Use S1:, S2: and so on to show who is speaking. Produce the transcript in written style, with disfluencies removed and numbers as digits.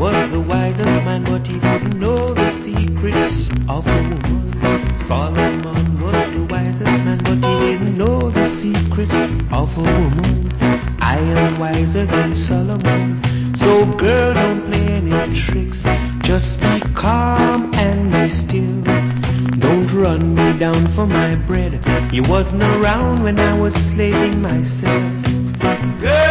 S1: was the wisest man, but he didn't know the secrets of a woman. Solomon was the wisest man, but he didn't know the secrets of a woman. I am wiser than Solomon. So girl, don't play any tricks. Just be calm and be still. Don't run me down for my bread. You wasn't around when I was slaving myself. Girl,